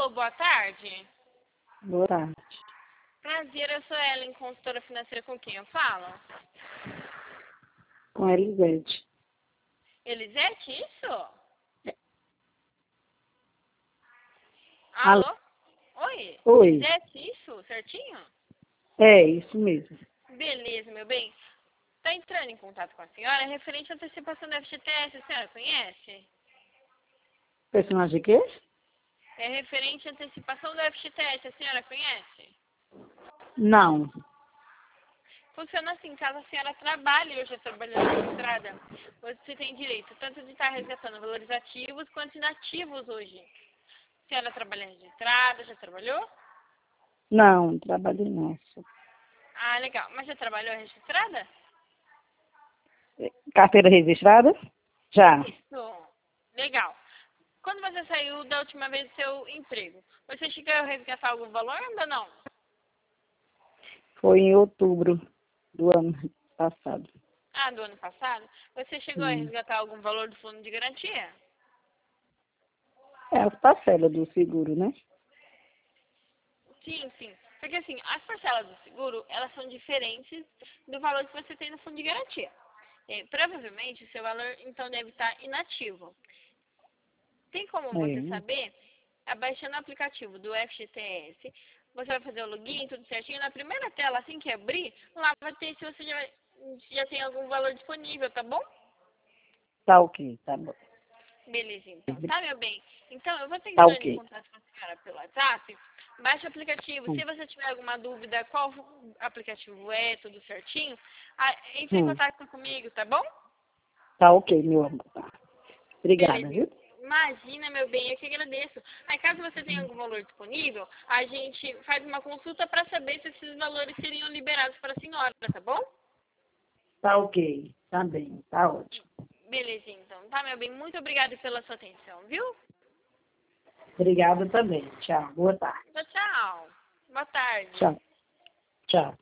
Alô, boa tarde. Boa tarde. Prazer, eu sou Ellen, consultora financeira, com quem eu falo? Com a Elisete. Elisete, isso? Alô? Alô? Oi? Oi. Elisete, isso? Certinho? É, isso mesmo. Beleza, meu bem. Tá entrando em contato com a senhora referente à antecipação do FGTS, a senhora conhece? Personagem quê? É referente à antecipação do FGTS, a senhora conhece? Não. Funciona assim, caso a senhora trabalhe hoje trabalhando registrada, você tem direito tanto de estar resgatando valores ativos quanto inativos hoje. A senhora trabalha registrada, já trabalhou? Não, trabalhei não. Ah, legal. Mas já trabalhou registrada? Carteira registrada? Já. Isso. Legal. Quando você saiu da última vez do seu emprego, você chegou a resgatar algum valor ainda ou não? Foi em outubro do ano passado. Ah, do ano passado? Você chegou a Sim. resgatar algum valor do fundo de garantia? É as parcelas do seguro, né? Sim, sim. Porque assim, as parcelas do seguro, elas são diferentes do valor que você tem no fundo de garantia. Provavelmente o seu valor então deve estar inativo. Tem como você É. saber, abaixando o aplicativo do FGTS, você vai fazer o login, tudo certinho. Na primeira tela, assim que abrir, lá vai ter se você já tem algum valor disponível, tá bom? Tá ok, tá bom. Beleza, então. Tá, meu bem? Então, eu vou estar Tá entrando em ok. contato com a senhora pelo WhatsApp. Baixe o aplicativo. Se você tiver alguma dúvida qual aplicativo é, tudo certinho, entre em Hum. contato comigo, tá bom? Tá ok, meu amor. Tá. Obrigada, Beleza. viu? Imagina, meu bem, eu que agradeço. Aí, caso você tenha algum valor disponível, a gente faz uma consulta para saber se esses valores seriam liberados para a senhora, tá bom? Tá ok. Tá bem. Tá ótimo. Beleza, então. Tá, meu bem? Muito obrigada pela sua atenção, viu? Obrigada também. Tchau. Boa tarde. Tchau, tchau. Boa tarde. Tchau. Tchau.